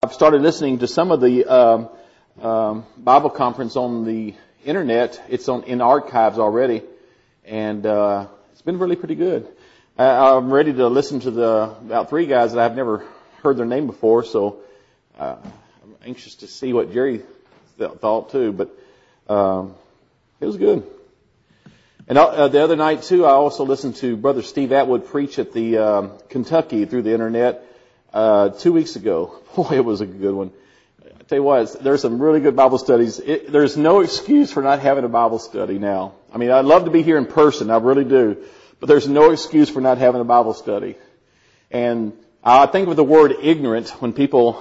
I've started listening to some of the Bible conference on the internet. It's in archives already, and it's been really pretty good. I'm ready to listen to about 3 guys that I've never heard their name before, so I'm anxious to see what Jerry thought too. But it was good. And the other night too, I also listened to Brother Steve Atwood preach at the Kentucky through the internet 2 weeks ago. Boy, it was a good one. I tell you what, there's some really good Bible studies. There's no excuse for not having a Bible study now. I mean, I'd love to be here in person, I really do, but there's no excuse for not having a Bible study. And I think of the word ignorant when people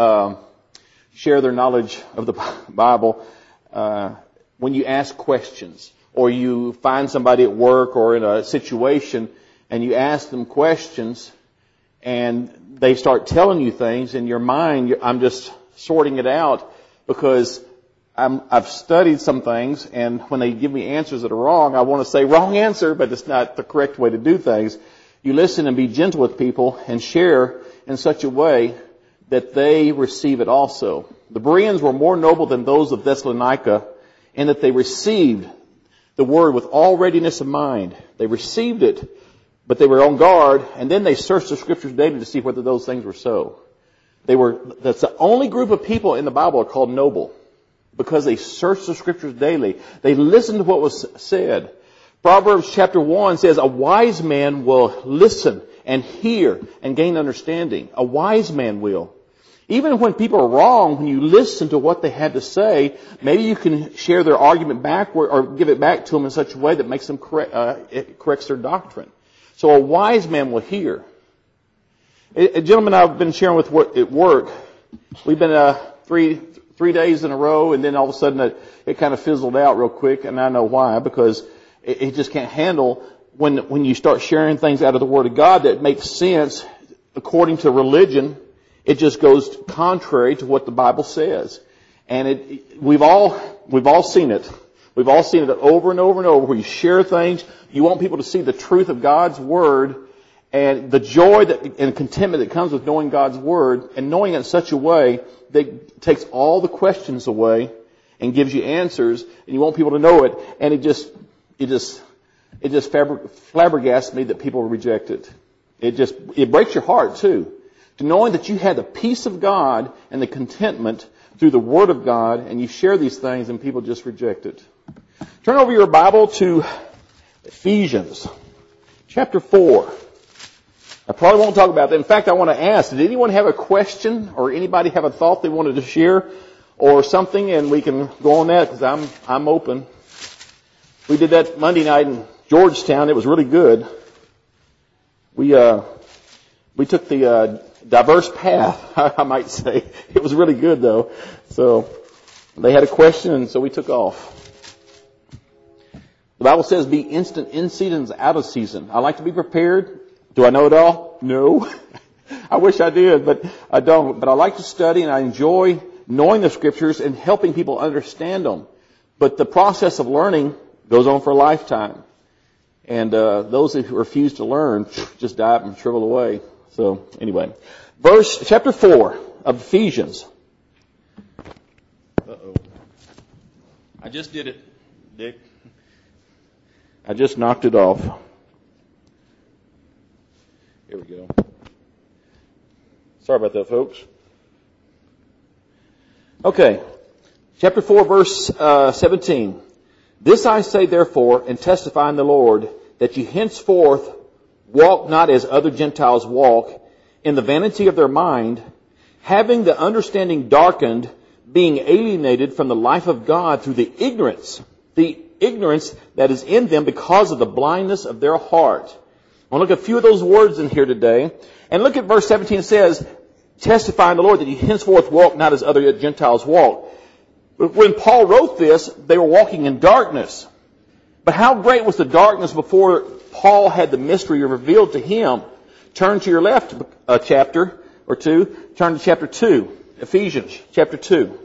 share their knowledge of the Bible. When you ask questions, or you find somebody at work or in a situation, and you ask them questions, and they start telling you things in your mind. I'm just sorting it out because I've studied some things, and when they give me answers that are wrong, I want to say wrong answer, but it's not the correct way to do things. You listen and be gentle with people and share in such a way that they receive it also. The Bereans were more noble than those of Thessalonica in that they received the word with all readiness of mind. They received it, but they were on guard, and then they searched the Scriptures daily to see whether those things were so. That's the only group of people in the Bible are called noble, because they searched the Scriptures daily. They listened to what was said. Proverbs chapter 1 says, a wise man will listen and hear and gain understanding. A wise man will. Even when people are wrong, when you listen to what they had to say, maybe you can share their argument backward or give it back to them in such a way that makes them it corrects their doctrine. So a wise man will hear. A gentleman I've been sharing with at work, we've been 3 days in a row, and then all of a sudden it kind of fizzled out real quick, and I know why, because it just can't handle when you start sharing things out of the Word of God that makes sense according to religion. It just goes contrary to what the Bible says. And we've all seen it. We've all seen it over and over and over, where you share things. You want people to see the truth of God's Word and the joy and contentment that comes with knowing God's Word, and knowing it in such a way that takes all the questions away and gives you answers, and you want people to know it. And it just flabbergasts me that people reject it. It breaks your heart too. To knowing that you had the peace of God and the contentment through the Word of God, and you share these things and people just reject it. Turn over your Bible to Ephesians chapter 4. I probably won't talk about that. In fact, I want to ask, did anyone have a question or anybody have a thought they wanted to share or something? And we can go on that, because I'm open. We did that Monday night in Georgetown. It was really good. We took the diverse path, I might say. It was really good, though. So they had a question, and so we took off. The Bible says, be instant in season, out of season. I like to be prepared. Do I know it all? No. I wish I did, but I don't. But I like to study, and I enjoy knowing the Scriptures and helping people understand them. But the process of learning goes on for a lifetime. And those who refuse to learn just die and shrivel away. So anyway, chapter 4 of Ephesians. I just did it, Dick. I just knocked it off. Here we go. Sorry about that, folks. Okay, chapter 4, verse 17. This I say therefore, and testify in the Lord, that you henceforth walk not as other Gentiles walk, in the vanity of their mind, having the understanding darkened, being alienated from the life of God through the ignorance that is in them because of the blindness of their heart. I want to look at a few of those words in here today. And look at verse 17. It says, testify in the Lord that you henceforth walk not as other Gentiles walk. But when Paul wrote this, they were walking in darkness. But how great was the darkness before Paul had the mystery revealed to him? Turn to your left a chapter or two. Turn to chapter 2, Ephesians chapter 2.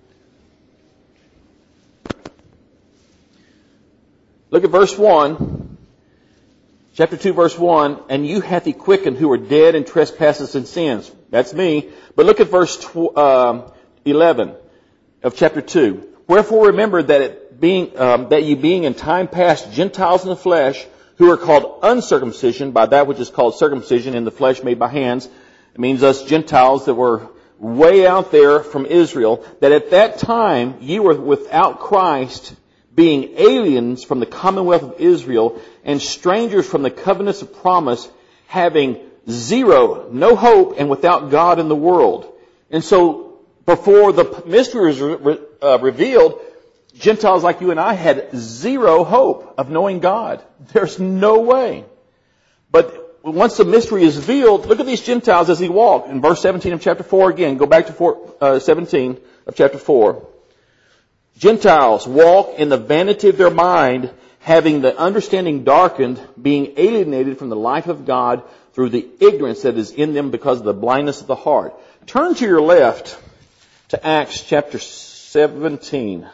Look at verse 1. Chapter 2, verse 1. And you hath he quickened who were dead in trespasses and sins. That's me. But look at verse 11 of chapter 2. Wherefore remember that you being in time past Gentiles in the flesh, who are called uncircumcision by that which is called circumcision in the flesh made by hands. It means us Gentiles that were way out there from Israel, that at that time you were without Christ, being aliens from the commonwealth of Israel and strangers from the covenants of promise, having no hope, and without God in the world. And so before the mystery was revealed, Gentiles like you and I had zero hope of knowing God. There's no way. But once the mystery is revealed, look at these Gentiles as they walk. In verse 17 of chapter 4 again, go back to 17 of chapter 4. Gentiles walk in the vanity of their mind, having the understanding darkened, being alienated from the life of God through the ignorance that is in them because of the blindness of the heart. Turn to your left to Acts chapter 17.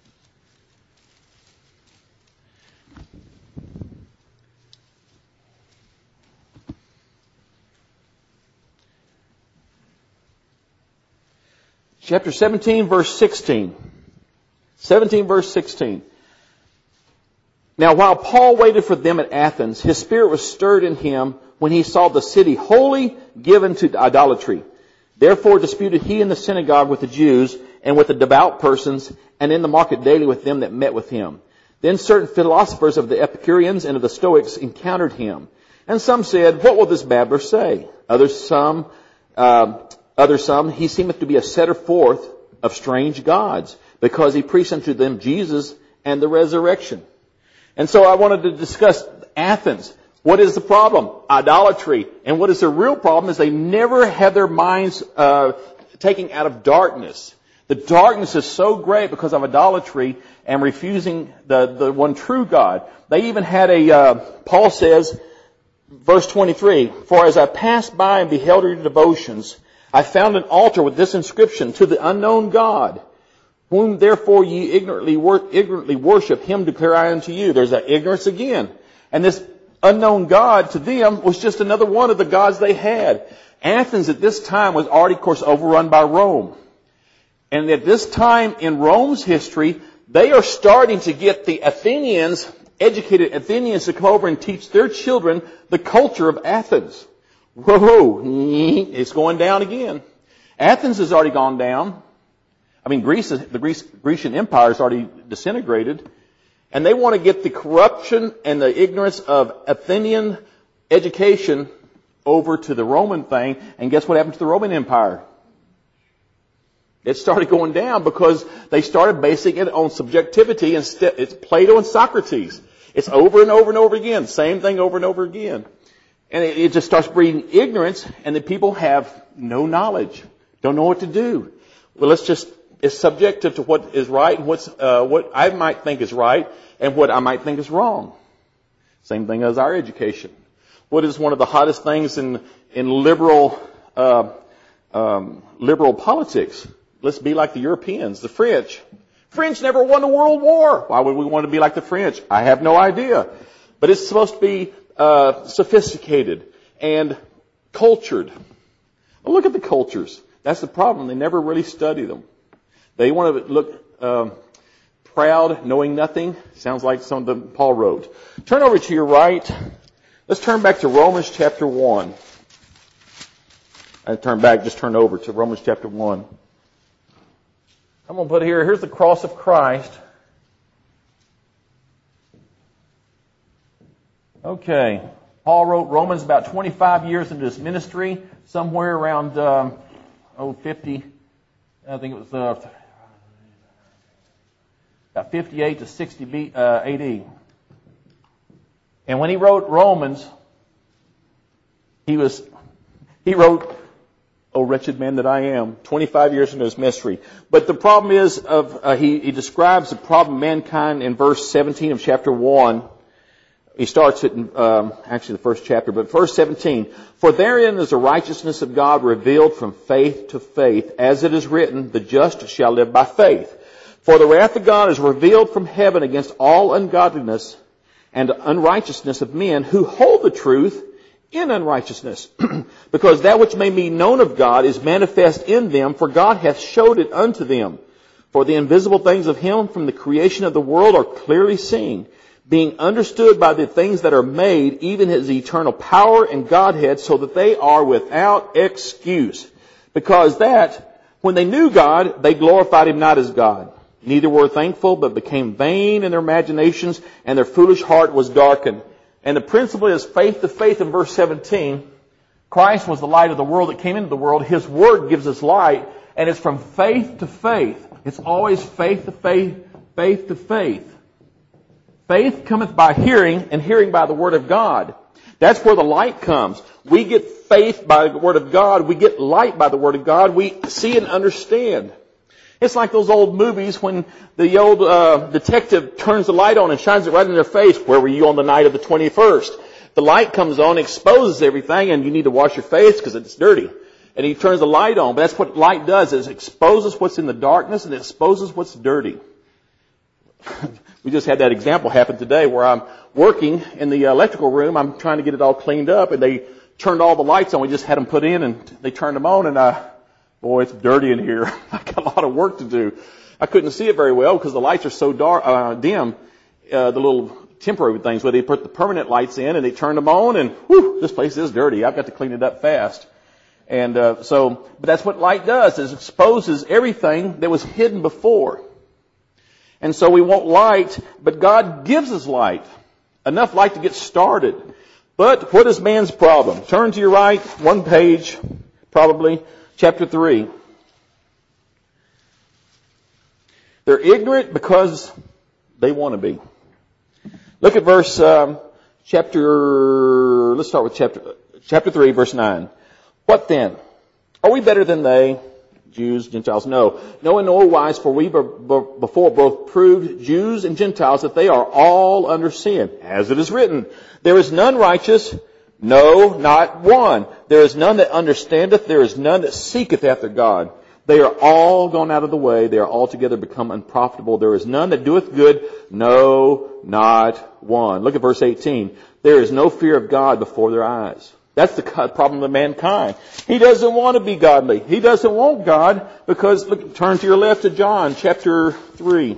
Chapter 17, verse 16. 17, verse 16. Now, while Paul waited for them at Athens, his spirit was stirred in him when he saw the city wholly given to idolatry. Therefore disputed he in the synagogue with the Jews and with the devout persons, and in the market daily with them that met with him. Then certain philosophers of the Epicureans and of the Stoics encountered him. And some said, What will this babbler say? Others some, he seemeth to be a setter forth of strange gods, because he preached unto them Jesus and the resurrection. And so I wanted to discuss Athens. What is the problem? Idolatry. And what is the real problem is they never had their minds taken out of darkness. The darkness is so great because of idolatry and refusing the one true God. They even had Paul says, verse 23, For as I passed by and beheld your devotions, I found an altar with this inscription, To the unknown God, whom therefore ye ignorantly worship, him declare I unto you. There's that ignorance again. And this unknown God to them was just another one of the gods they had. Athens at this time was already, of course, overrun by Rome. And at this time in Rome's history, they are starting to get the Athenians, educated Athenians, to come over and teach their children the culture of Athens. Whoa, it's going down again. Athens has already gone down. I mean, the Grecian Empire has already disintegrated. And they want to get the corruption and the ignorance of Athenian education over to the Roman thing. And guess what happened to the Roman Empire? It started going down because they started basing it on subjectivity. Instead, it's Plato and Socrates. It's over and over and over again. Same thing over and over again. And it just starts breeding ignorance, and the people have no knowledge. Don't know what to do. Well, it's subjective to what is right and what I might think is right and what I might think is wrong. Same thing as our education. What is one of the hottest things in liberal politics? Let's be like the Europeans, the French. French never won a world war. Why would we want to be like the French? I have no idea. But it's supposed to be sophisticated and cultured. Well, look at the cultures. That's the problem. They never really study them. They want to look proud, knowing nothing. Sounds like something Paul wrote. Turn over to your right. Let's turn back to Romans chapter 1. Just turn over to Romans chapter 1. I'm going to put here's the cross of Christ. Okay. Paul wrote Romans about 25 years into his ministry, somewhere around 50. I think it was about 58 to 60 AD. And when he wrote Romans, he wrote, "O wretched man that I am," 25 years into his ministry. But the problem is, he describes the problem of mankind in verse 17 of chapter 1. He starts it in, actually the first chapter, but verse 17. "For therein is the righteousness of God revealed from faith to faith, as it is written, the just shall live by faith. For the wrath of God is revealed from heaven against all ungodliness and unrighteousness of men who hold the truth in unrighteousness. Because that which may be known of God is manifest in them, for God hath showed it unto them. For the invisible things of him from the creation of the world are clearly seen, being understood by the things that are made, even his eternal power and Godhead, so that they are without excuse. Because that, when they knew God, they glorified him not as God. Neither were thankful, but became vain in their imaginations, and their foolish heart was darkened. And the principle is faith to faith in verse 17. Christ was the light of the world that came into the world. His word gives us light, and it's from faith to faith. It's always faith to faith, faith to faith. Faith cometh by hearing, and hearing by the word of God. That's where the light comes. We get faith by the word of God. We get light by the word of God. We see and understand. It's like those old movies when the old detective turns the light on and shines it right in their face. Where were you on the night of the 21st? The light comes on, exposes everything, and you need to wash your face because it's dirty. And he turns the light on. But that's what light does, is it exposes what's in the darkness and it exposes what's dirty. We just had that example happen today where I'm working in the electrical room. I'm trying to get it all cleaned up, and they turned all the lights on. We just had them put in, and they turned them on, and boy, it's dirty in here. I got a lot of work to do. I couldn't see it very well because the lights are so dark, dim. The little temporary things where they put the permanent lights in, and they turned them on, and whew, this place is dirty. I've got to clean it up fast. And but that's what light does, is exposes everything that was hidden before. And so we want light, but God gives us light. Enough light to get started. But what is man's problem? Turn to your right, one page, probably, chapter 3. They're ignorant because they want to be. Look at let's start with chapter 3, verse 9. What then? Are we better than they? Jews, Gentiles? No. No in no wise, for we before both proved, Jews and Gentiles, that they are all under sin. As it is written, there is none righteous, no, not one. There is none that understandeth, there is none that seeketh after God. They are all gone out of the way, they are altogether become unprofitable. There is none that doeth good, no, not one. Look at verse 18. There is no fear of God before their eyes. That's the problem of mankind. He doesn't want to be godly. He doesn't want God because, look, turn to your left to John chapter 3.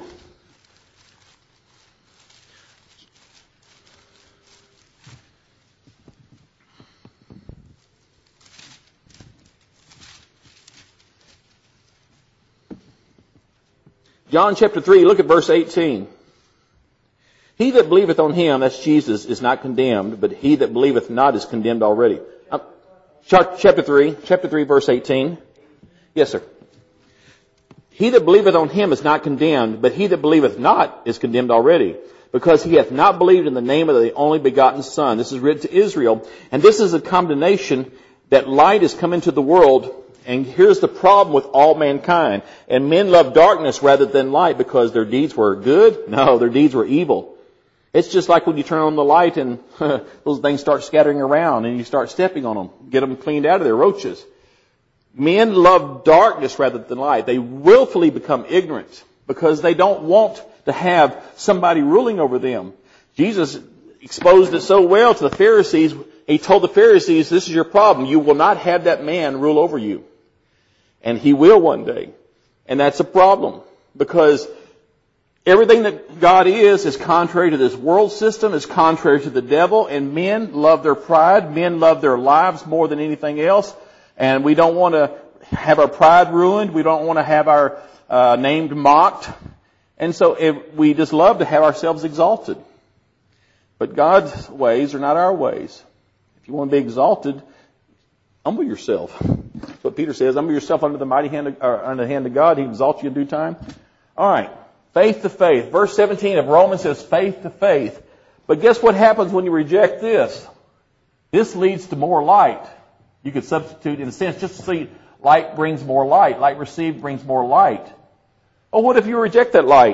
John chapter 3, look at verse 18. He that believeth on him, that's Jesus, is not condemned, but he that believeth not is condemned already. Chapter 3, verse 18. Yes, sir. He that believeth on him is not condemned, but he that believeth not is condemned already, because he hath not believed in the name of the only begotten Son. This is written to Israel, and this is a condemnation that light is come into the world. And here's the problem with all mankind. And men love darkness rather than light because their deeds were good? No, their deeds were evil. It's just like when you turn on the light and those things start scattering around and you start stepping on them. Get them cleaned out of their roaches. Men love darkness rather than light. They willfully become ignorant because they don't want to have somebody ruling over them. Jesus exposed it so well to the Pharisees. He told the Pharisees, this is your problem. You will not have that man rule over you. And he will one day. And that's a problem because everything that God is contrary to this world system, is contrary to the devil, and men love their pride. Men love their lives more than anything else. And we don't want to have our pride ruined. We don't want to have our name mocked. And so we just love to have ourselves exalted. But God's ways are not our ways. If you want to be exalted, humble yourself. That's what Peter says. Humble yourself under the mighty hand under the hand of God. He exalts you in due time. All right. Faith to faith. Verse 17 of Romans says faith to faith. But guess what happens when you reject this? This leads to more light. You could substitute, in a sense, just to see light brings more light. Light received brings more light. Oh, what if you reject that light?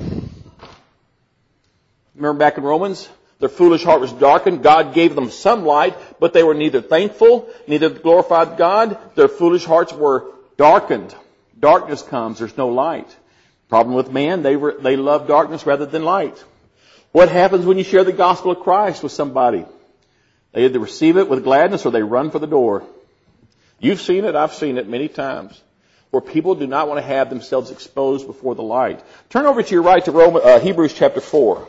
Remember back in Romans? Their foolish heart was darkened. God gave them some light, but they were neither thankful, neither glorified God. Their foolish hearts were darkened. Darkness comes. There's no light. Problem with man, they love darkness rather than light. What happens when you share the gospel of Christ with somebody? They either receive it with gladness or they run for the door. You've seen it. I've seen it many times, where people do not want to have themselves exposed before the light. Turn over to your right to Hebrews chapter 4.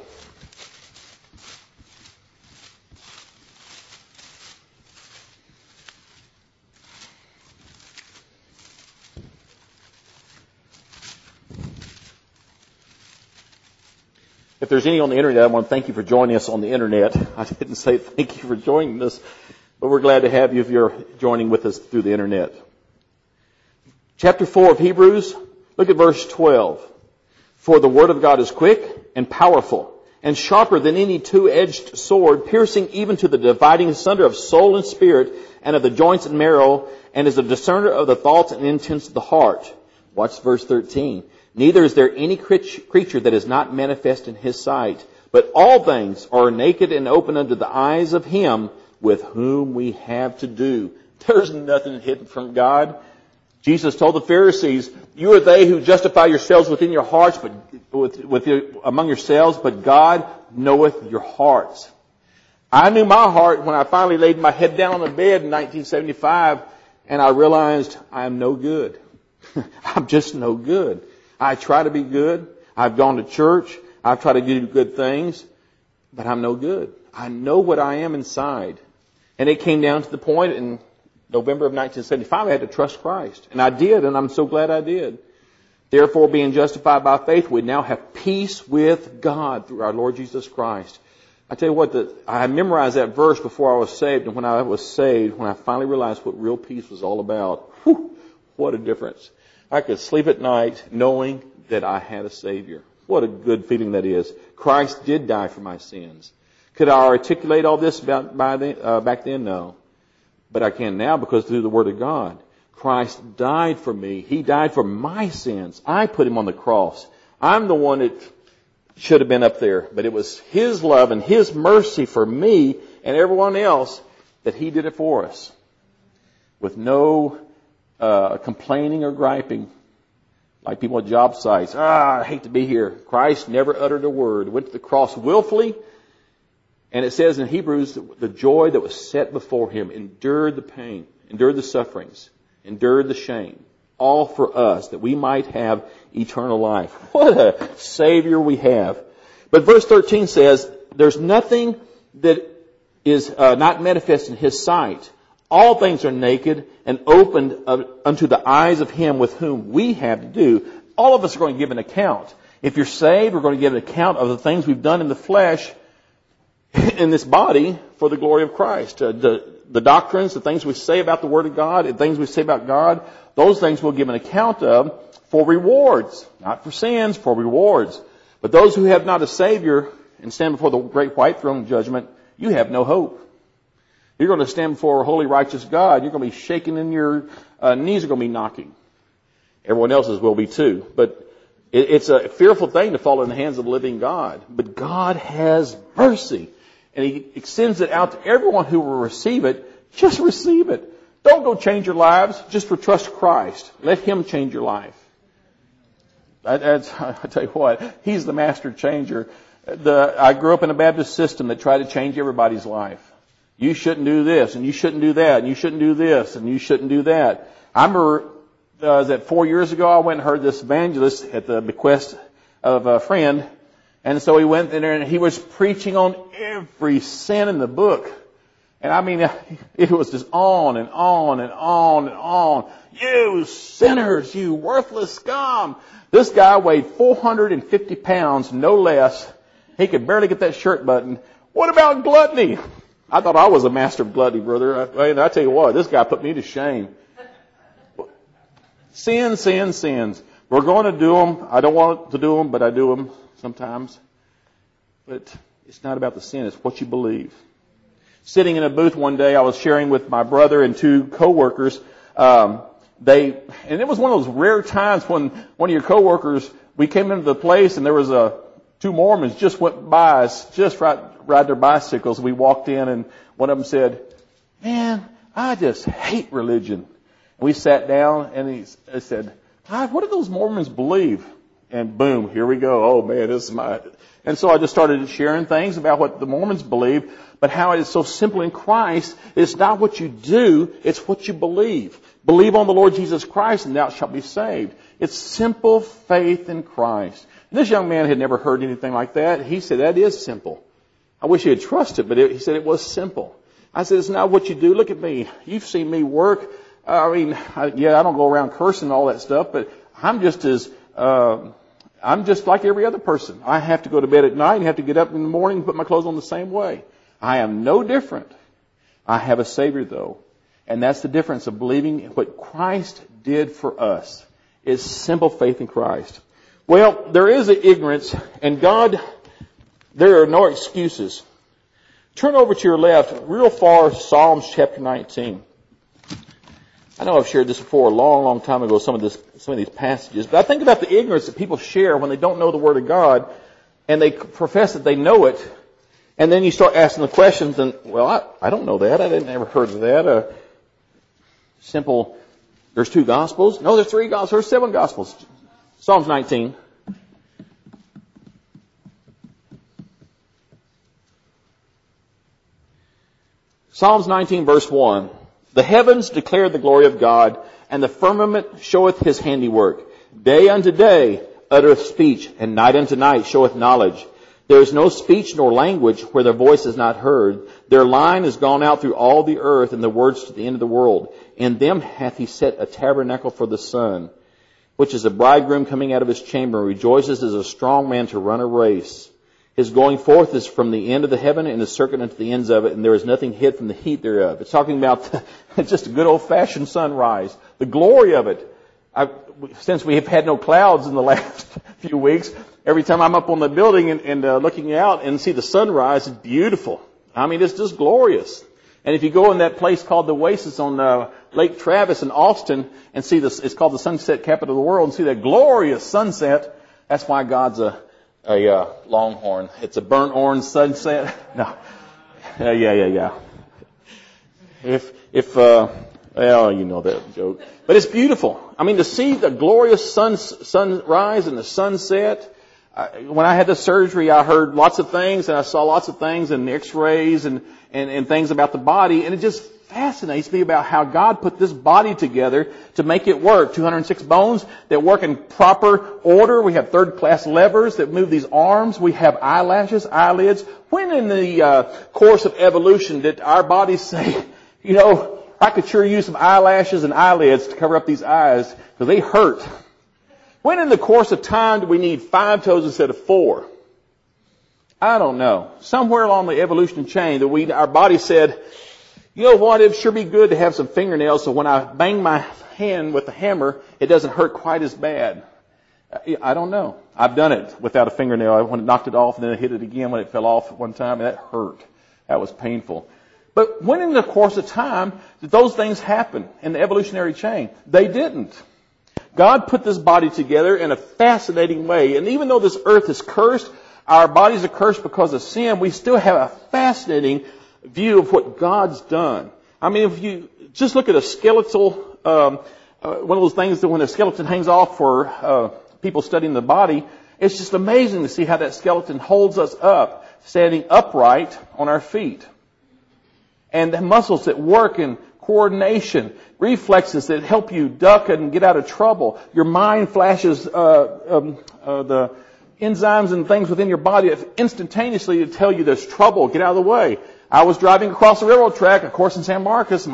If there's any on the internet, I want to thank you for joining us on the internet. I didn't say thank you for joining us, but we're glad to have you if you're joining with us through the internet. Chapter 4 of Hebrews, look at verse 12. For the word of God is quick and powerful and sharper than any two-edged sword, piercing even to the dividing asunder of soul and spirit and of the joints and marrow, and is a discerner of the thoughts and intents of the heart. Watch verse 13. Neither is there any creature that is not manifest in His sight, but all things are naked and open unto the eyes of Him with whom we have to do. There's nothing hidden from God. Jesus told the Pharisees, you are they who justify yourselves within your hearts, but among yourselves, but God knoweth your hearts. I knew my heart when I finally laid my head down on the bed in 1975, and I realized I'm no good. I'm just no good. I try to be good. I've gone to church. I've tried to do good things, but I'm no good. I know what I am inside. And it came down to the point in November of 1975, I had to trust Christ. And I did, and I'm so glad I did. Therefore, being justified by faith, we now have peace with God through our Lord Jesus Christ. I tell you what, I memorized that verse before I was saved, and when I was saved, when I finally realized what real peace was all about, what a difference. I could sleep at night knowing that I had a Savior. What a good feeling that is. Christ did die for my sins. Could I articulate all this back then? No. But I can now because through the Word of God. Christ died for me. He died for my sins. I put Him on the cross. I'm the one that should have been up there. But it was His love and His mercy for me and everyone else that He did it for us. With no complaining or griping. Like people at job sites. I hate to be here. Christ never uttered a word. Went to the cross willfully. And it says in Hebrews, the joy that was set before Him endured the pain, endured the sufferings, endured the shame. All for us, that we might have eternal life. What a Savior we have. But verse 13 says, there's nothing that is not manifest in His sight. All things are naked and opened unto the eyes of Him with whom we have to do. All of us are going to give an account. If you're saved, we're going to give an account of the things we've done in the flesh, in this body, for the glory of Christ. The doctrines, the things we say about the Word of God, the things we say about God, those things we'll give an account of for rewards. Not for sins, for rewards. But those who have not a Savior and stand before the great white throne judgment, you have no hope. You're going to stand before a holy, righteous God. You're going to be shaking and your knees are going to be knocking. Everyone else's will be too. But it's a fearful thing to fall in the hands of the living God. But God has mercy. And He extends it out to everyone who will receive it. Just receive it. Don't go change your lives. Just trust Christ. Let Him change your life. I tell you what, He's the master changer. I grew up in a Baptist system that tried to change everybody's life. You shouldn't do this, and you shouldn't do that, and you shouldn't do this, and you shouldn't do that. I remember that 4 years ago, I went and heard this evangelist at the bequest of a friend. And so he went in there and he was preaching on every sin in the book. And I mean, it was just on and on and on and on. You sinners, you worthless scum. This guy weighed 450 pounds, no less. He could barely get that shirt buttoned. What about gluttony? I thought I was a master of gluttony, brother. I tell you what, this guy put me to shame. Sins. We're going to do them. I don't want to do them, but I do them sometimes. But it's not about the sin. It's what you believe. Sitting in a booth one day, I was sharing with my brother and two coworkers. And it was one of those rare times when one of your coworkers, we came into the place and there was two Mormons just went by us, just ride their bicycles. We walked in and one of them said, "Man, I just hate religion." We sat down and he said, "God, what do those Mormons believe?" And boom, here we go. Oh man, this is my... And so I just started sharing things about what the Mormons believe, but how it is so simple in Christ. It's not what you do, it's what you believe. Believe on the Lord Jesus Christ and thou shalt be saved. It's simple faith in Christ. And this young man had never heard anything like that. He said, that is simple. I wish he had trusted, but he said it was simple. I said, it's not what you do. Look at me. You've seen me work. I don't go around cursing and all that stuff, but I'm just like every other person. I have to go to bed at night and have to get up in the morning and put my clothes on the same way. I am no different. I have a Savior though. And that's the difference of believing what Christ did for us, is simple faith in Christ. Well, there is an ignorance, and God, there are no excuses. Turn over to your left, real far, Psalms chapter 19. I know I've shared this before a long, long time ago, some of these passages, but I think about the ignorance that people share when they don't know the Word of God, and they profess that they know it, and then you start asking the questions, and, well, I don't know that. I didn't ever heard of that. Simple, there's 2 Gospels. No, there's 3 Gospels. There's 7 Gospels. Psalms 19. Psalms 19 verse 1. The heavens declare the glory of God, and the firmament showeth his handiwork. Day unto day uttereth speech, and night unto night showeth knowledge. There is no speech nor language where their voice is not heard. Their line is gone out through all the earth, and their words to the end of the world. In them hath he set a tabernacle for the sun, which is a bridegroom coming out of his chamber, and rejoices as a strong man to run a race. His going forth is from the end of the heaven, and the circuit unto the ends of it, and there is nothing hid from the heat thereof. It's talking about just a good old-fashioned sunrise. The glory of it. Since we have had no clouds in the last few weeks, every time I'm up on the building and looking out and see the sunrise, it's beautiful. I mean, it's just glorious. And if you go in that place called the Oasis on Lake Travis in Austin and see this, it's called the sunset capital of the world, and see that glorious sunset, that's why God's a longhorn. It's a burnt orange sunset. No. Yeah. Well, you know that joke. But it's beautiful. I mean, to see the glorious sunrise and the sunset. When I had the surgery, I heard lots of things, and I saw lots of things and x-rays and things about the body, and it just fascinates me about how God put this body together to make it work. 206 bones that work in proper order. We have third-class levers that move these arms. We have eyelashes, eyelids. When in the course of evolution did our bodies say, I could sure use some eyelashes and eyelids to cover up these eyes because they hurt? When in the course of time do we need 5 toes instead of 4? I don't know. Somewhere along the evolution chain that our body said, you know what, it'd sure be good to have some fingernails so when I bang my hand with the hammer, it doesn't hurt quite as bad. I don't know. I've done it without a fingernail. I knocked it off and then I hit it again when it fell off one time, and that hurt. That was painful. But when in the course of time did those things happen in the evolutionary chain? They didn't. God put this body together in a fascinating way. And even though this earth is cursed, our bodies are cursed because of sin, we still have a fascinating view of what God's done. I mean, if you just look at a skeletal, one of those things that when a skeleton hangs off for people studying the body, it's just amazing to see how that skeleton holds us up, standing upright on our feet. And the muscles that work in coordination, reflexes that help you duck and get out of trouble. Your mind flashes the enzymes and things within your body instantaneously to tell you there's trouble, get out of the way. I was driving across the railroad track, of course, in San Marcos.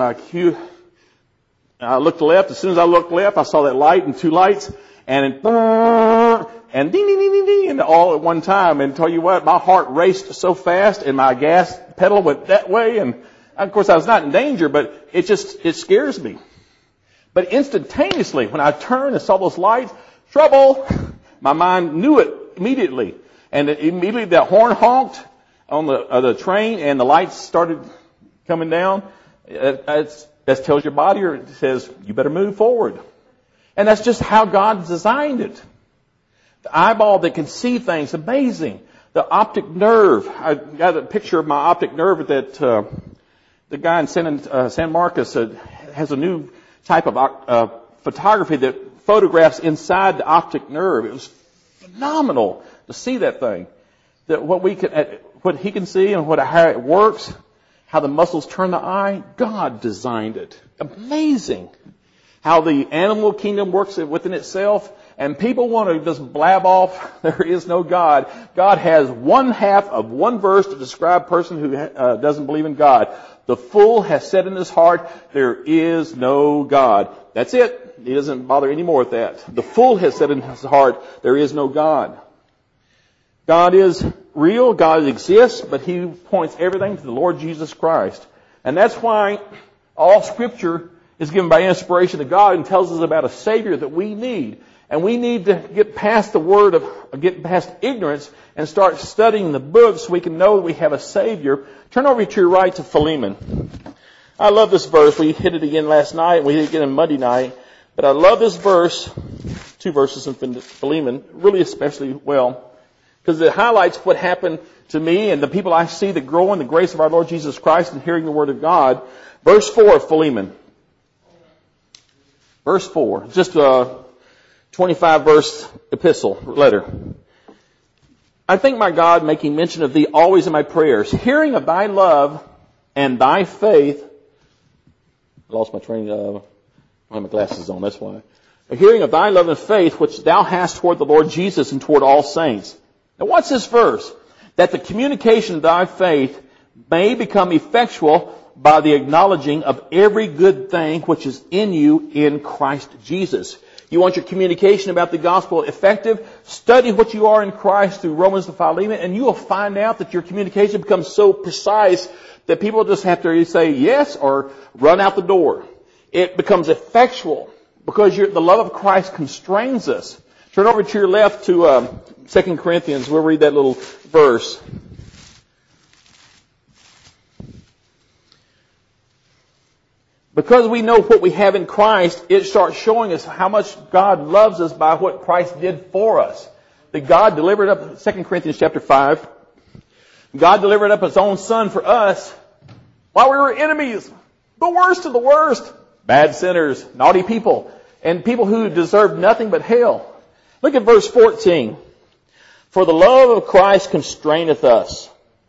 I looked left. As soon as I looked left, I saw that light and 2 lights, and ding, ding, ding, ding, ding, and all at one time. And tell you what, my heart raced so fast, and my gas pedal went that way, and of course I was not in danger, but it scares me. But instantaneously, when I turned and saw those lights, trouble, my mind knew it immediately. And immediately that horn honked on the train and the lights started coming down. That tells your body, or it says, you better move forward. And that's just how God designed it. The eyeball that can see things, amazing. The optic nerve. I got a picture of my optic nerve that the guy in San Marcos has a new type of photography that photographs inside the optic nerve. It was phenomenal to see that thing. That what he can see and how it works, how the muscles turn the eye, God designed it. Amazing. How the animal kingdom works within itself, and people want to just blab off, there is no God. God has one half of one verse to describe a person who doesn't believe in God. The fool has said in his heart, there is no God. That's it. He doesn't bother anymore with that. The fool has said in his heart, there is no God. God is real, God exists, but He points everything to the Lord Jesus Christ. And that's why all Scripture is given by inspiration of God and tells us about a Savior that we need. And we need to get past get past ignorance and start studying the book so we can know that we have a Savior. Turn over to your right to Philemon. I love this verse. We hit it again last night, and we hit it again on Monday night. But I love this verse, 2 verses in Philemon, really especially well, because it highlights what happened to me and the people I see that grow in the grace of our Lord Jesus Christ and hearing the Word of God. Verse 4 of Philemon. Verse 4. Just a 25-verse letter. I thank my God, making mention of thee always in my prayers, hearing of thy love and thy faith. I lost my train. I don't have my glasses on, that's why. Hearing of thy love and faith, which thou hast toward the Lord Jesus and toward all saints. Now what's this verse? That the communication of thy faith may become effectual by the acknowledging of every good thing which is in you in Christ Jesus. You want your communication about the gospel effective? Study what you are in Christ through Romans to Philemon, and you will find out that your communication becomes so precise that people just have to say yes or run out the door. It becomes effectual because the love of Christ constrains us. Turn over to your left to 2 Corinthians. We'll read that little verse. Because we know what we have in Christ, it starts showing us how much God loves us by what Christ did for us. That God delivered up, 2 Corinthians chapter 5, God delivered up His own Son for us while we were enemies. The worst of the worst. Bad sinners, naughty people, and people who deserved nothing but hell. Look at verse 14. For the love of Christ constraineth us.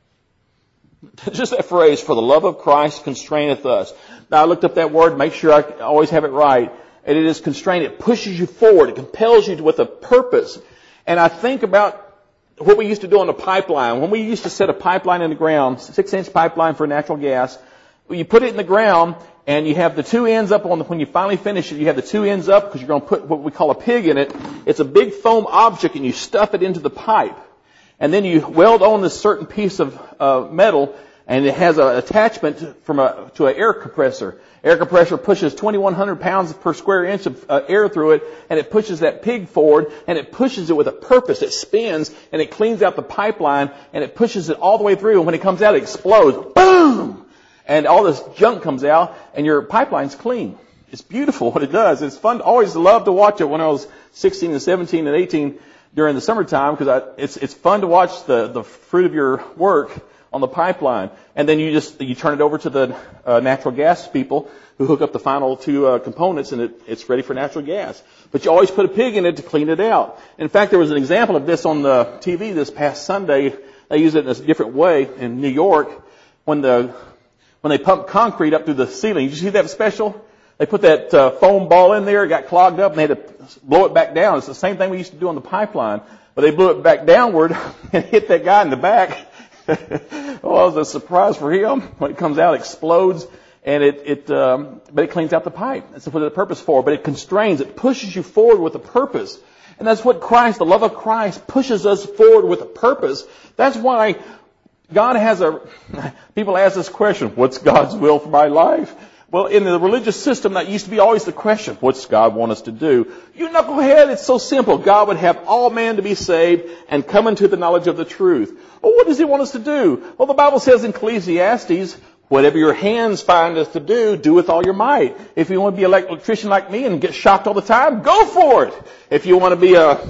Just that phrase, for the love of Christ constraineth us. Now I looked up that word, make sure I always have it right. And it is constrained. It pushes you forward. It compels you with a purpose. And I think about what we used to do on the pipeline. When we used to set a pipeline in the ground, 6-inch pipeline for natural gas, you put it in the ground and you have the two ends up when you finally finish it, you have the two ends up because you're going to put what we call a pig in it. It's a big foam object and you stuff it into the pipe. And then you weld on this certain piece of metal, and it has an attachment to an air compressor. Air compressor pushes 2,100 pounds per square inch of air through it, and it pushes that pig forward, and it pushes it with a purpose. It spins, and it cleans out the pipeline, and it pushes it all the way through, and when it comes out, it explodes. Boom! And all this junk comes out, and your pipeline's clean. It's beautiful what it does. It's fun. I always loved to watch it when I was 16 and 17 and 18 during the summertime, because it's fun to watch the fruit of your work on the pipeline. And then you turn it over to the natural gas people who hook up the final two components, and it's ready for natural gas. But you always put a pig in it to clean it out. In fact, there was an example of this on the TV this past Sunday. They use it in a different way in New York when they pump concrete up through the ceiling. Did you see that special? They put that foam ball in there, it got clogged up, and they had to blow it back down. It's the same thing we used to do on the pipeline. But they blew it back downward and hit that guy in the back. Well, it was a surprise for him. When it comes out, it explodes, and but it cleans out the pipe. That's what it's a purpose for. But it constrains, it pushes you forward with a purpose. And that's what the love of Christ pushes us forward with a purpose. That's why God people ask this question, what's God's will for my life? Well, in the religious system, that used to be always the question, what's God want us to do? You knucklehead, it's so simple. God would have all men to be saved and come into the knowledge of the truth. Well, what does He want us to do? Well, the Bible says in Ecclesiastes, whatever your hands find us to do with all your might. If you want to be an electrician like me and get shocked all the time, go for it. If you want to be a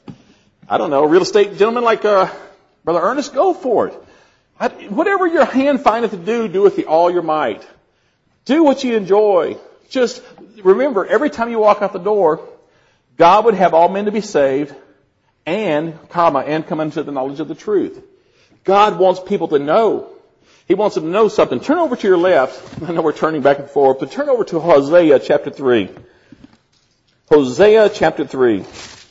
real estate gentleman like Brother Ernest, go for it. Whatever your hand findeth to do with all your might. Do what you enjoy. Just remember, every time you walk out the door, God would have all men to be saved and come into the knowledge of the truth. God wants people to know. He wants them to know something. Turn over to your left. I know we're turning back and forth, but turn over to Hosea chapter 3. Hosea chapter 3.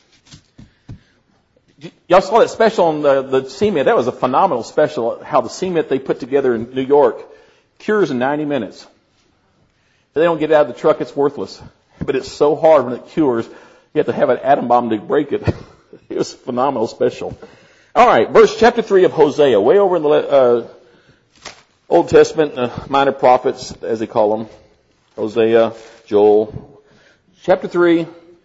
Y'all saw that special on the cement. That was a phenomenal special, how the cement they put together in New York cures in 90 minutes. If they don't get it out of the truck, it's worthless. But it's so hard when it cures, you have to have an atom bomb to break it. It was a phenomenal special. All right, chapter 3 of Hosea, way over in the Old Testament, minor prophets, as they call them. Hosea, Joel. Chapter 3.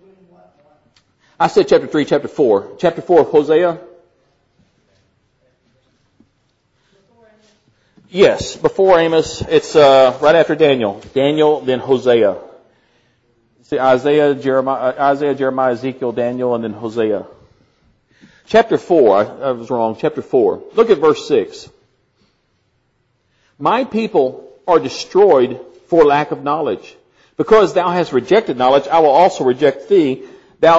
I said chapter 3, chapter 4. Chapter 4 of Hosea. Yes, before Amos. It's right after Daniel. Daniel, then Hosea. See, Isaiah, Jeremiah, Ezekiel, Daniel, and then Hosea. Chapter 4. I was wrong. Chapter 4. Look at verse 6. My people are destroyed for lack of knowledge. Because thou hast rejected knowledge, I will also reject thee. Thou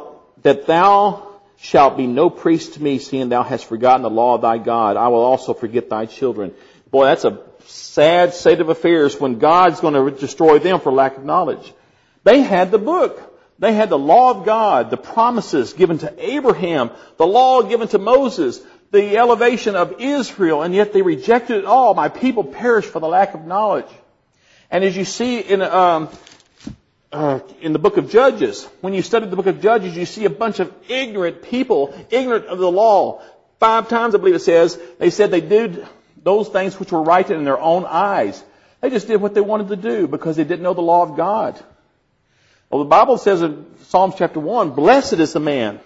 shalt be no priest to me, seeing thou hast forgotten the law of thy God. I will also forget thy children. Boy, that's a sad state of affairs when God's going to destroy them for lack of knowledge. They had the book. They had the law of God, the promises given to Abraham, the law given to Moses, the elevation of Israel, and yet they rejected it all. My people perish for the lack of knowledge. And as you see in the book of Judges, when you study the book of Judges, you see a bunch of ignorant people, ignorant of the law. 5 times, I believe it says, they said they did those things which were right in their own eyes. They just did what they wanted to do because they didn't know the law of God. Well, the Bible says in Psalms chapter 1, blessed is the man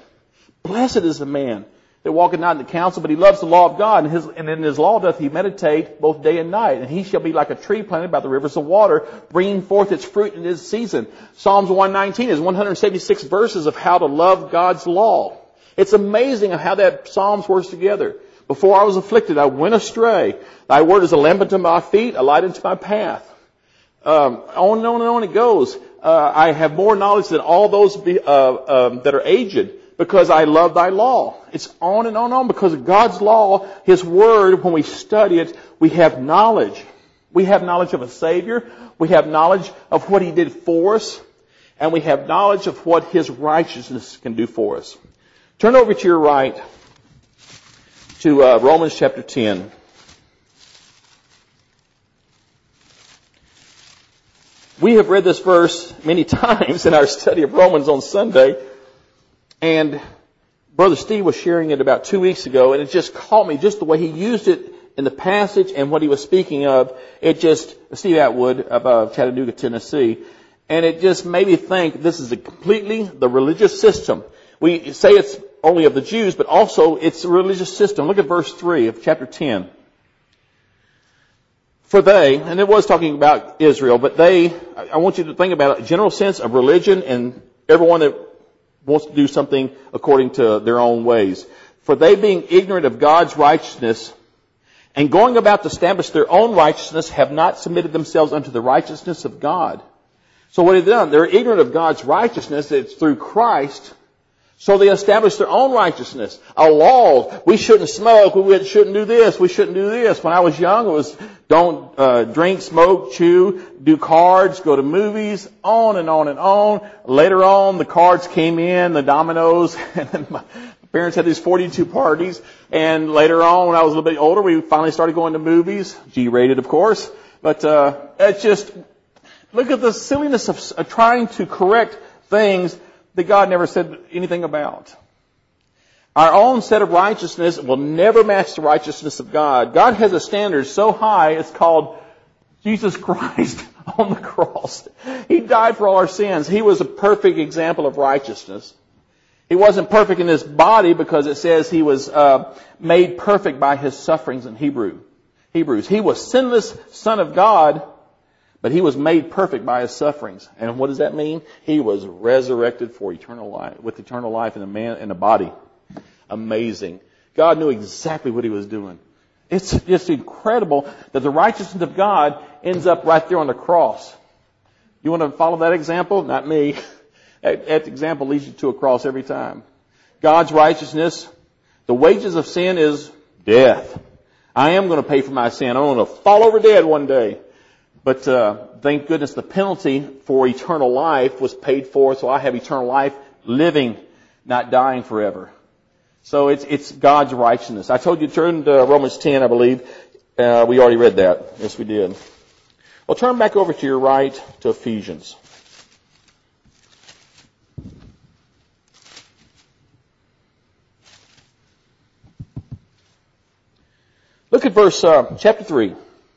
that walketh not in the counsel, but he loves the law of God, and in his law doth he meditate both day and night. And he shall be like a tree planted by the rivers of water, bringing forth its fruit in its season. Psalms 119 is 176 verses of how to love God's law. It's amazing how that Psalms works together. Before I was afflicted, I went astray. Thy word is a lamp unto my feet, a light unto my path. On and on and on it goes. I have more knowledge than all those that are aged, because I love thy law. It's on and on and on because of God's law, His Word. When we study it, we have knowledge. We have knowledge of a Savior. We have knowledge of what He did for us. And we have knowledge of what His righteousness can do for us. Turn over to your right to Romans chapter 10. We have read this verse many times in our study of Romans on Sunday. And Brother Steve was sharing it about 2 weeks ago, and it just caught me, just the way he used it in the passage and what he was speaking of. Steve Atwood of Chattanooga, Tennessee, and it just made me think this is completely the religious system. We say it's only of the Jews, but also it's a religious system. Look at verse 3 of chapter 10. For they, and it was talking about Israel, but I want you to think about a general sense of religion and everyone that wants to do something according to their own ways. For they, being ignorant of God's righteousness and going about to establish their own righteousness, have not submitted themselves unto the righteousness of God. So what have they done? They're ignorant of God's righteousness. It's through Christ. So they establish their own righteousness. A law. We shouldn't smoke. We shouldn't do this. We shouldn't do this. When I was young, it was don't drink, smoke, chew, do cards, go to movies, on and on and on. Later on, the cards came in, the dominoes, and then my parents had these 42 parties. And later on, when I was a little bit older, we finally started going to movies. G-rated, of course. But it's just, look at the silliness of trying to correct things that God never said anything about. Our own set of righteousness will never match the righteousness of God. God has a standard so high, it's called Jesus Christ on the cross. He died for all our sins. He was a perfect example of righteousness. He wasn't perfect in His body because it says He was made perfect by His sufferings in Hebrews. He was sinless Son of God, but He was made perfect by His sufferings. And what does that mean? He was resurrected for eternal life, with eternal life in a man, in a body. Amazing. God knew exactly what He was doing. It's just incredible that the righteousness of God ends up right there on the cross. You want to follow that example? Not me. That example leads you to a cross every time. God's righteousness. The wages of sin is death. I am going to pay for my sin. I'm going to fall over dead one day. But thank goodness the penalty for eternal life was paid for, so I have eternal life living, not dying forever. So it's God's righteousness. I told you to turn to Romans 10, I believe. We already read that. Yes, we did. Well, turn back over to your right to Ephesians. Look at verse chapter 3.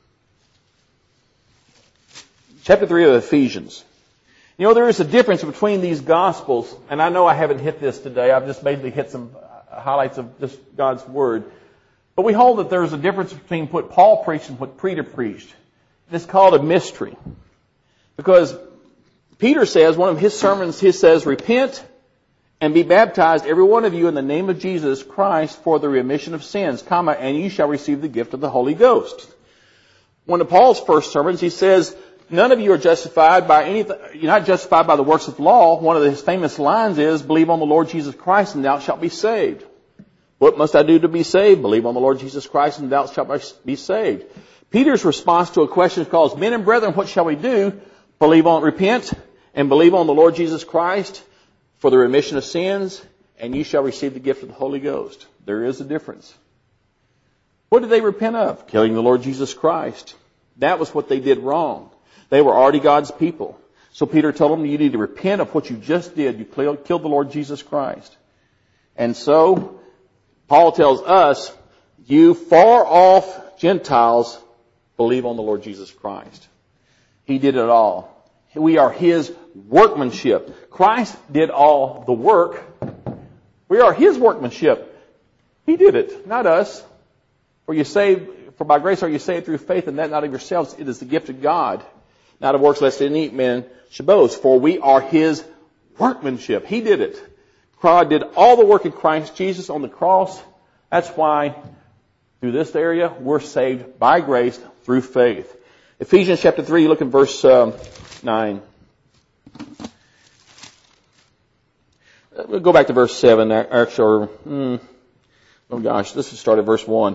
Chapter 3 of Ephesians. You know, there is a difference between these Gospels, and I know I haven't hit this today. I've just mainly hit some highlights of just God's Word. But we hold that there's a difference between what Paul preached and what Peter preached. It's called a mystery. Because Peter says, one of his sermons, he says, repent and be baptized, every one of you, in the name of Jesus Christ for the remission of sins, and you shall receive the gift of the Holy Ghost. One of Paul's first sermons, he says, none of you are justified by anything. You're not justified by the works of law. One of his famous lines is, believe on the Lord Jesus Christ and thou shalt be saved. What must I do to be saved? Believe on the Lord Jesus Christ and thou shalt be saved. Peter's response to a question calls, men and brethren, what shall we do? Repent and believe on the Lord Jesus Christ for the remission of sins, and you shall receive the gift of the Holy Ghost. There is a difference. What did they repent of? Killing the Lord Jesus Christ. That was what they did wrong. They were already God's people. So Peter told them, you need to repent of what you just did. You killed the Lord Jesus Christ. And so, Paul tells us, you far off Gentiles, believe on the Lord Jesus Christ. He did it all. We are His workmanship. Christ did all the work. We are His workmanship. He did it, not us. For by grace are you saved through faith, and that not of yourselves. It is the gift of God, not of works, lest any man should boast. For we are His workmanship. He did it. God did all the work in Christ Jesus on the cross. That's why, through this area, we're saved by grace through faith. Ephesians chapter 3, look at verse 9. We'll go back to verse 7. Let's start at verse 1.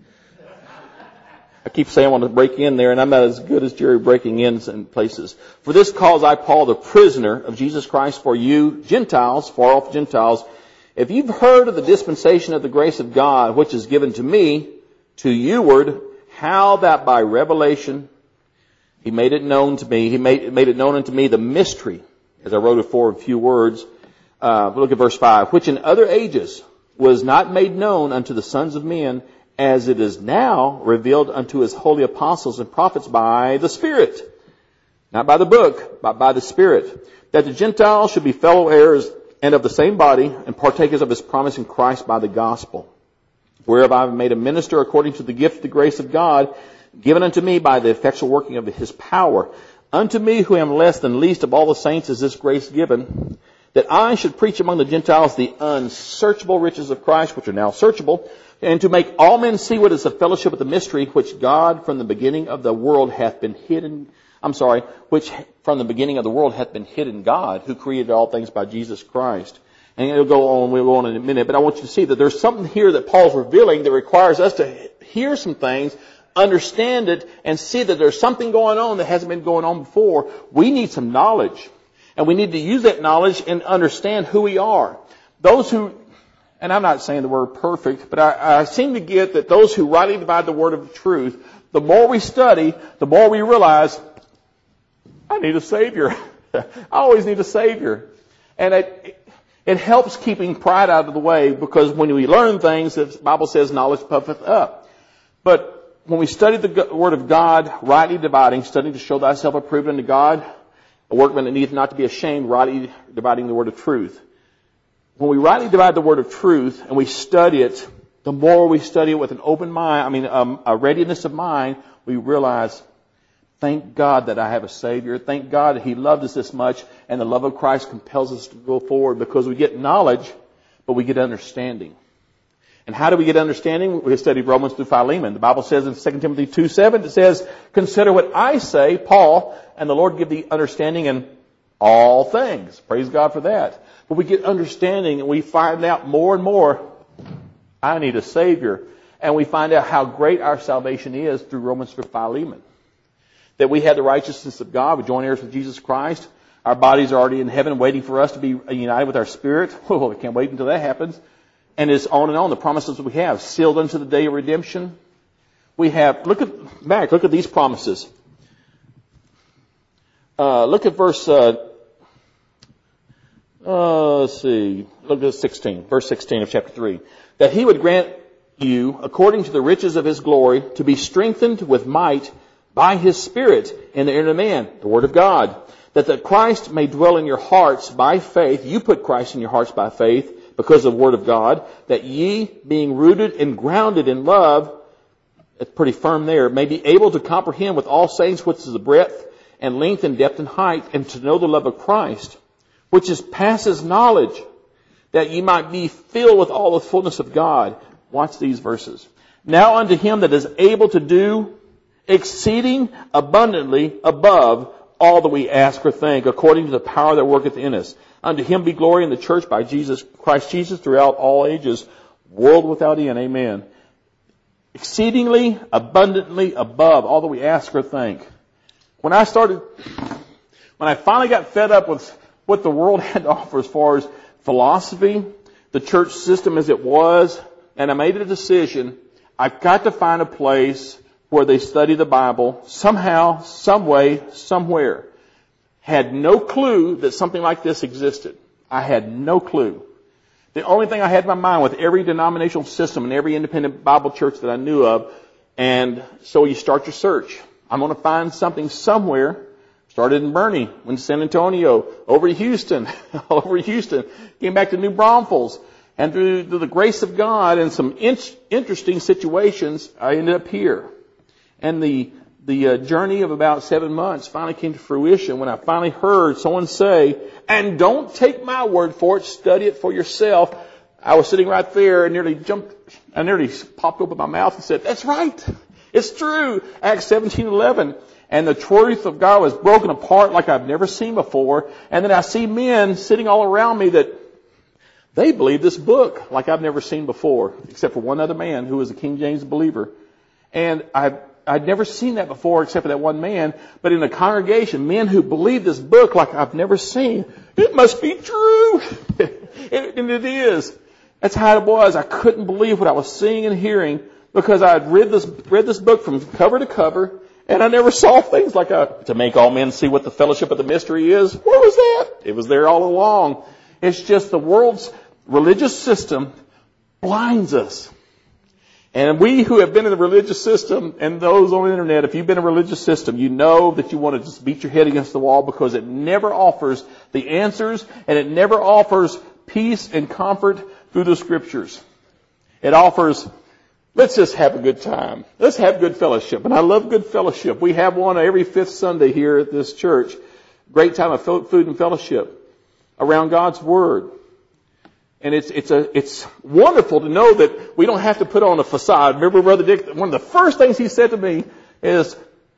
I keep saying I want to break in there, and I'm not as good as Jerry breaking in places. For this cause I, Paul, the prisoner of Jesus Christ, for you Gentiles, far off Gentiles, if you've heard of the dispensation of the grace of God, which is given to me, to youward, how that by revelation He made it known to me. He made it known unto me the mystery, as I wrote it for in few words. Look at verse 5. Which in other ages was not made known unto the sons of men, as it is now revealed unto His holy apostles and prophets by the Spirit. Not by the book, but by the Spirit. That the Gentiles should be fellow heirs and of the same body, and partakers of His promise in Christ by the gospel. Whereof I have made a minister according to the gift of the grace of God, given unto me by the effectual working of His power. Unto me, who am less than least of all the saints, is this grace given, that I should preach among the Gentiles the unsearchable riches of Christ, which are now searchable, and to make all men see what is the fellowship of the mystery, which God from the beginning of the world hath been hidden. Which from the beginning of the world hath been hid in God, who created all things by Jesus Christ. And we'll go on in a minute, but I want you to see that there's something here that Paul's revealing that requires us to hear some things, understand it, and see that there's something going on that hasn't been going on before. We need some knowledge. And we need to use that knowledge and understand who we are. Those who, and I'm not saying the word perfect, but I seem to get that those who rightly divide the word of truth, the more we study, the more we realize, I need a Savior. I always need a Savior. And it helps keeping pride out of the way, because when we learn things, the Bible says knowledge puffeth up. But when we study the Word of God, rightly dividing, studying to show thyself approved unto God, a workman that needeth not to be ashamed, rightly dividing the word of truth. When we rightly divide the word of truth and we study it, the more we study it with an open mind, a readiness of mind, we realize, thank God that I have a Savior. Thank God that He loved us this much, and the love of Christ compels us to go forward, because we get knowledge, but we get understanding. And how do we get understanding? We studied Romans through Philemon. The Bible says in 2 Timothy 2:7, it says, consider what I say, Paul, and the Lord give thee understanding in all things. Praise God for that. But we get understanding and we find out more and more, I need a Savior. And we find out how great our salvation is through Romans 5, Philemon. That we have the righteousness of God. We join heirs with Jesus Christ. Our bodies are already in heaven waiting for us to be united with our spirit. Oh, we can't wait until that happens. And it's on and on. The promises that we have, sealed unto the day of redemption. We have, look at these promises. Look at verse, let's see, look at 16, verse 16 of chapter 3. That he would grant you, according to the riches of his glory, to be strengthened with might by his Spirit in the inner man, the Word of God. That the Christ may dwell in your hearts by faith. You put Christ in your hearts by faith because of the Word of God. That ye, being rooted and grounded in love, it's pretty firm there, may be able to comprehend with all saints what is the breadth and length and depth and height, and to know the love of Christ, which is passes knowledge, that ye might be filled with all the fullness of God. Watch these verses. Now unto him that is able to do exceeding abundantly above all that we ask or think, according to the power that worketh in us. Unto him be glory in the church by Christ Jesus throughout all ages, world without end. Amen. Exceedingly abundantly above all that we ask or think. When I finally got fed up with what the world had to offer as far as philosophy, the church system as it was, and I made a decision, I've got to find a place where they study the Bible somehow, some way, somewhere. Had no clue that something like this existed. I had no clue. The only thing I had in my mind with every denominational system and every independent Bible church that I knew of, and so you start your search. I'm going to find something somewhere. Started in Bernie, went to San Antonio, over to Houston, all over Houston, came back to New Braunfels. And through the grace of God and some interesting situations, I ended up here. And the journey of about 7 months finally came to fruition when I finally heard someone say, and don't take my word for it, study it for yourself. I was sitting right there and I nearly popped open my mouth and said, that's right. It's true. Acts 17:11. And the truth of God was broken apart like I've never seen before. And then I see men sitting all around me that they believe this book like I've never seen before, except for one other man who was a King James believer. And I'd never seen that before except for that one man. But in the congregation, men who believe this book like I've never seen. It must be true. And it is. That's how it was. I couldn't believe what I was seeing and hearing because I had read this book from cover to cover. And I never saw things like to make all men see what the fellowship of the mystery is. Where was that? It was there all along. It's just the world's religious system blinds us. And we who have been in the religious system, and those on the internet, if you've been in a religious system, you know that you want to just beat your head against the wall because it never offers the answers and it never offers peace and comfort through the Scriptures. It offers, let's just have a good time. Let's have good fellowship. And I love good fellowship. We have one every fifth Sunday here at this church. Great time of food and fellowship around God's Word. And it's wonderful to know that we don't have to put on a facade. Remember Brother Dick, one of the first things he said to me is,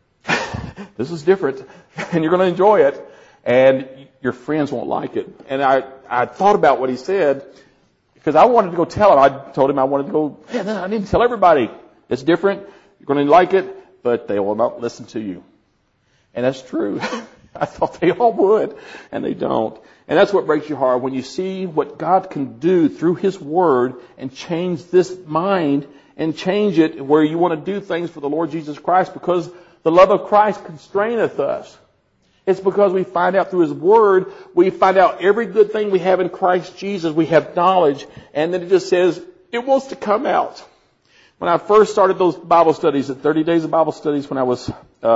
this is different and you're going to enjoy it and your friends won't like it. And I thought about what he said because I wanted to go tell him. I told him I wanted to go, I need to tell everybody it's different. You're going to like it, but they will not listen to you. And that's true. I thought they all would, and they don't. And that's what breaks your heart when you see what God can do through His Word and change this mind and change it where you want to do things for the Lord Jesus Christ because the love of Christ constraineth us. It's because we find out through His Word, we find out every good thing we have in Christ Jesus. We have knowledge, and then it just says it wants to come out. When I first started those Bible studies, the 30 days of Bible studies when I was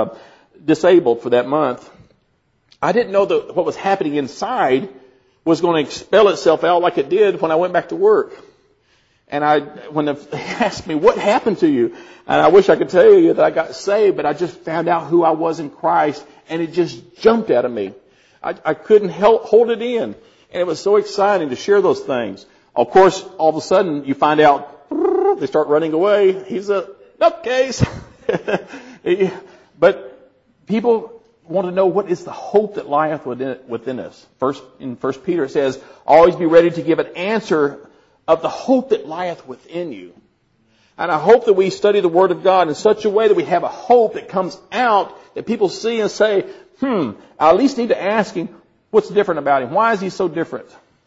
disabled for that month, I didn't know that what was happening inside was going to expel itself out like it did when I went back to work. And when they asked me, what happened to you? And I wish I could tell you that I got saved, but I just found out who I was in Christ, and it just jumped out of me. I couldn't hold it in. And it was so exciting to share those things. Of course, all of a sudden, you find out, they start running away. He's a nutcase. But people want to know what is the hope that lieth within us. In 1 Peter it says, always be ready to give an answer of the hope that lieth within you. And I hope that we study the Word of God in such a way that we have a hope that comes out that people see and say, I at least need to ask him what's different about him. Why is he so different?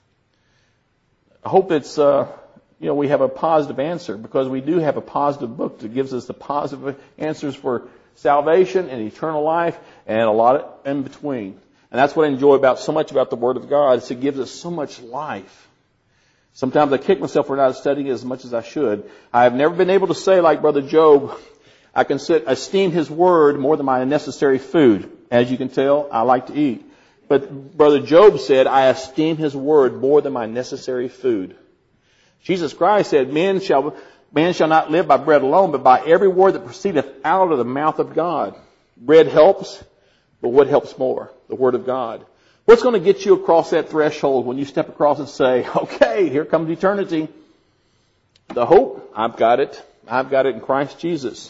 I hope it's, we have a positive answer, because we do have a positive book that gives us the positive answers for salvation and eternal life and a lot in between. And that's what I enjoy so much about the Word of God, is it gives us so much life. Sometimes I kick myself for not studying as much as I should. I have never been able to say, like Brother Job, I esteem his Word more than my necessary food. As you can tell, I like to eat. But Brother Job said, I esteem his Word more than my necessary food. Jesus Christ said, Man shall not live by bread alone, but by every word that proceedeth out of the mouth of God. Bread helps, but what helps more? The Word of God. What's going to get you across that threshold when you step across and say, okay, here comes eternity? The hope, I've got it. I've got it in Christ Jesus.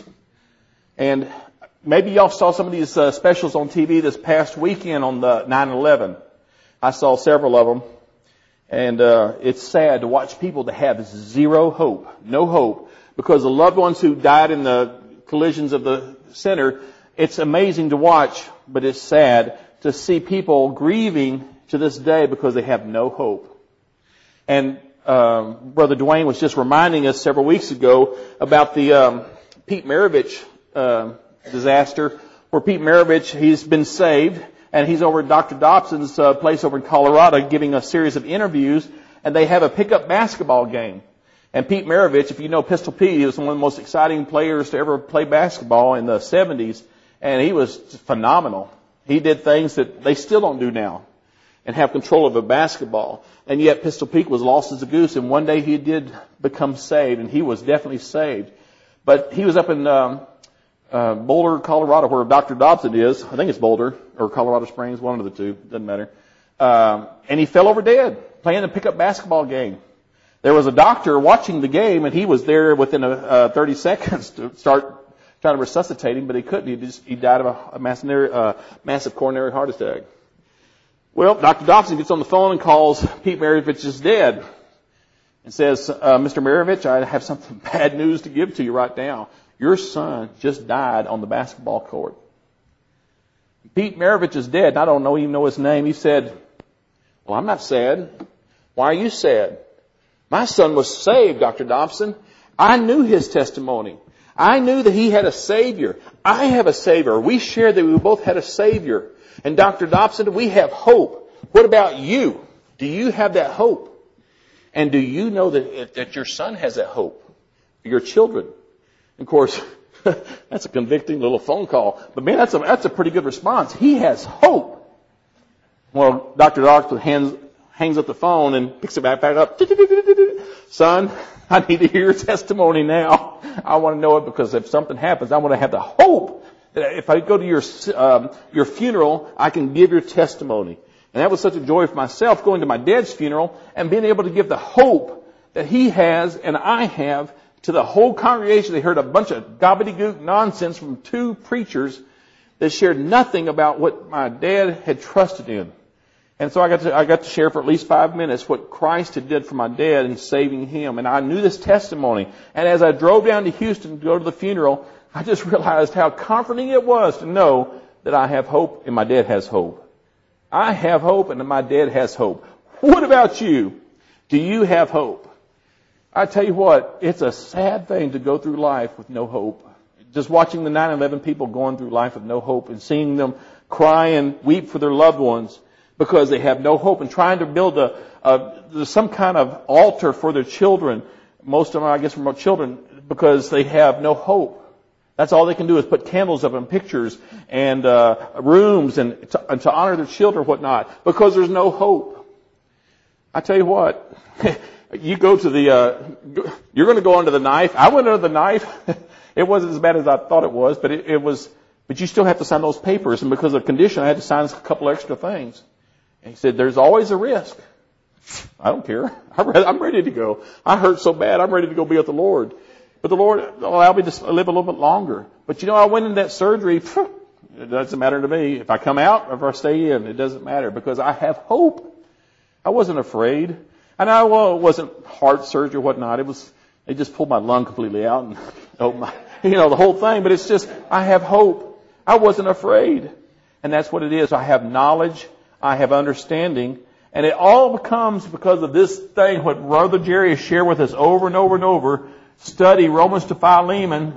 And maybe y'all saw some of these specials on TV this past weekend on the 9/11. I saw several of them. And it's sad to watch people that have zero hope, no hope, because the loved ones who died in the collisions of the center, it's amazing to watch, but it's sad to see people grieving to this day because they have no hope. And Brother Dwayne was just reminding us several weeks ago about the Pete Maravich disaster, where Pete Maravich, he's been saved, and he's over at Dr. Dobson's place over in Colorado giving a series of interviews, and they have a pickup basketball game. And Pete Maravich, if you know Pistol Pete, he was one of the most exciting players to ever play basketball in the 70s, and he was phenomenal. He did things that they still don't do now and have control of a basketball. And yet Pistol Pete was lost as a goose, and one day he did become saved, and he was definitely saved. But he was up in Boulder, Colorado, where Dr. Dobson is. I think it's Boulder or Colorado Springs, one of the two, doesn't matter. And he fell over dead playing a pickup basketball game. There was a doctor watching the game, and he was there within 30 seconds to start trying to resuscitate him, but he couldn't. He died of a massive coronary heart attack. Well, Dr. Dobson gets on the phone and calls Pete Maravich's dad and says, Mr. Maravich, I have something bad news to give to you right now. Your son just died on the basketball court. Pete Maravich is dead, and I don't even know his name. He said, well, I'm not sad. Why are you sad? My son was saved, Dr. Dobson. I knew his testimony. I knew that he had a Savior. I have a Savior. We shared that we both had a Savior. And Dr. Dobson, we have hope. What about you? Do you have that hope? And do you know that your son has that hope? Your children. Of course, that's a convicting little phone call. But man, that's a pretty good response. He has hope. Well, Dr. Dobson hangs up the phone and picks it back up. Son, I need to hear your testimony now. I want to know it, because if something happens, I want to have the hope that if I go to your funeral, I can give your testimony. And that was such a joy for myself, going to my dad's funeral and being able to give the hope that he has and I have to the whole congregation. They heard a bunch of gobbledygook nonsense from two preachers that shared nothing about what my dad had trusted in. And so I got to share for at least 5 minutes what Christ had did for my dad in saving him. And I knew this testimony. And as I drove down to Houston to go to the funeral, I just realized how comforting it was to know that I have hope and my dad has hope. I have hope and my dad has hope. What about you? Do you have hope? I tell you what, it's a sad thing to go through life with no hope. Just watching the 9/11 people going through life with no hope and seeing them cry and weep for their loved ones because they have no hope, and trying to build some kind of altar for their children. Most of them, I guess, from children, because they have no hope. That's all they can do is put candles up and pictures and rooms and to honor their children and whatnot, because there's no hope. I tell you what, you go to you're going to go under the knife. I went under the knife. It wasn't as bad as I thought it was, but it was. But you still have to sign those papers, and because of condition, I had to sign a couple extra things. And he said, "There's always a risk." I don't care. I'm ready to go. I hurt so bad. I'm ready to go be with the Lord. But the Lord allowed me to live a little bit longer. But I went in that surgery. It doesn't matter to me. If I come out or if I stay in, it doesn't matter because I have hope. I wasn't afraid. And it wasn't heart surgery or whatnot. They just pulled my lung completely out and, the whole thing. But it's just, I have hope. I wasn't afraid. And that's what it is. I have knowledge. I have understanding. And it all becomes because of this thing, what Brother Jerry has shared with us over and over and over. Study Romans to Philemon.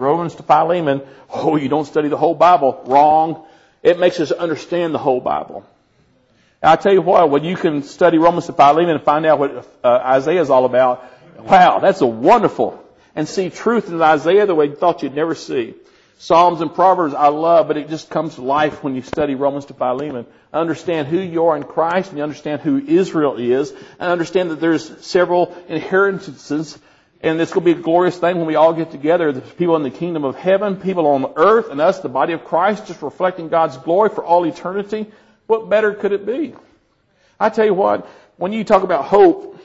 Oh, you don't study the whole Bible. Wrong. It makes us understand the whole Bible. And I tell you what, when you can study Romans to Philemon and find out what Isaiah is all about, wow, that's a wonderful. And see truth in Isaiah the way you thought you'd never see. Psalms and Proverbs I love, but it just comes to life when you study Romans to Philemon. Understand who you are in Christ, and you understand who Israel is, and understand that there's several inheritances, and it's going to be a glorious thing when we all get together. There's people in the kingdom of heaven, people on earth, and us, the body of Christ, just reflecting God's glory for all eternity. What better could it be? I tell you what, when you talk about hope,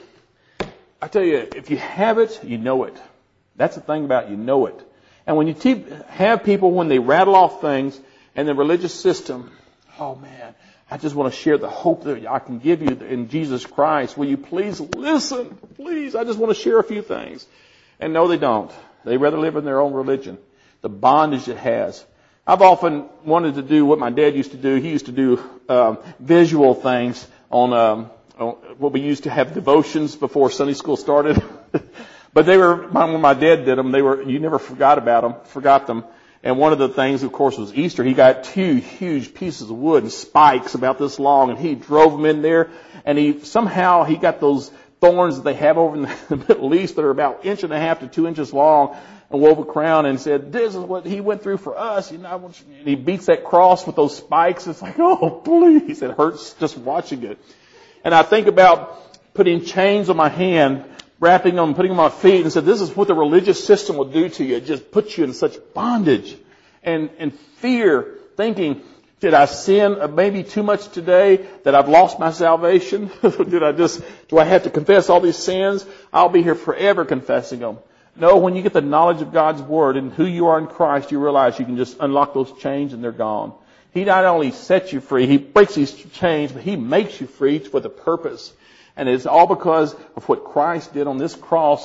I tell you, if you have it, you know it. That's the thing about it, you know it. And when you have people, when they rattle off things and the religious system, oh man, I just want to share the hope that I can give you in Jesus Christ. Will you please listen? Please, I just want to share a few things. And no, they don't. They rather live in their own religion. The bondage it has. I've often wanted to do what my dad used to do. He used to do visual things on what we used to have devotions before Sunday school started. But when my dad did them, you never forgot them. And one of the things, of course, was Easter. He got 2 huge pieces of wood and spikes about this long, and he drove them in there, and he got those thorns that they have over in the Middle East that are about 1.5 to 2 inches long, and wove a crown and said, this is what he went through for us. And he beats that cross with those spikes. It's like, oh, please. It hurts just watching it. And I think about putting chains on my hand, wrapping them, putting them on my feet, and said, this is what the religious system will do to you. It just puts you in such bondage and fear, thinking, did I sin maybe too much today that I've lost my salvation? Do I have to confess all these sins? I'll be here forever confessing them. No, when you get the knowledge of God's Word and who you are in Christ, you realize you can just unlock those chains and they're gone. He not only sets you free, He breaks these chains, but He makes you free for the purpose. And it's all because of what Christ did on this cross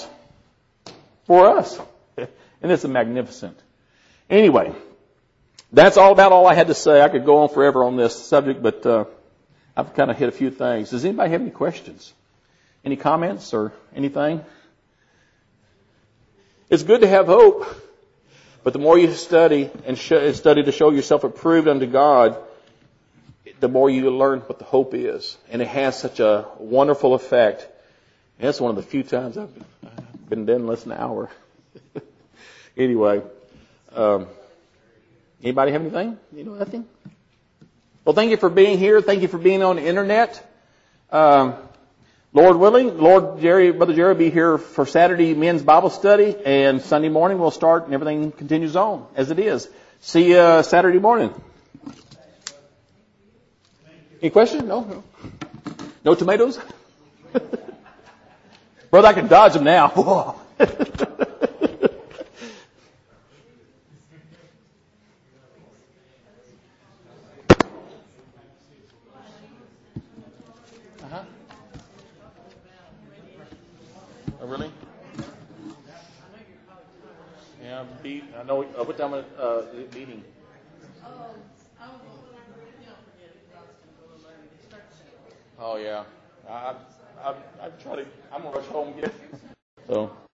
for us. And it's magnificent. Anyway, that's all I had to say. I could go on forever on this subject, but I've kind of hit a few things. Does anybody have any questions? Any comments or anything? It's good to have hope, but the more you study and study to show yourself approved unto God, the more you learn what the hope is. And it has such a wonderful effect. And that's one of the few times I've been done less than an hour. Anyway, anybody have anything? Nothing? Well, thank you for being here. Thank you for being on the internet. Lord willing, Brother Jerry will be here for Saturday men's Bible study, and Sunday morning we'll start and everything continues on as it is. See you Saturday morning. Any questions? No? No tomatoes? Brother, I can dodge them now. Oh, really? Yeah, I know. What time is it meeting? Oh, yeah. I'm going to rush home and get it. So.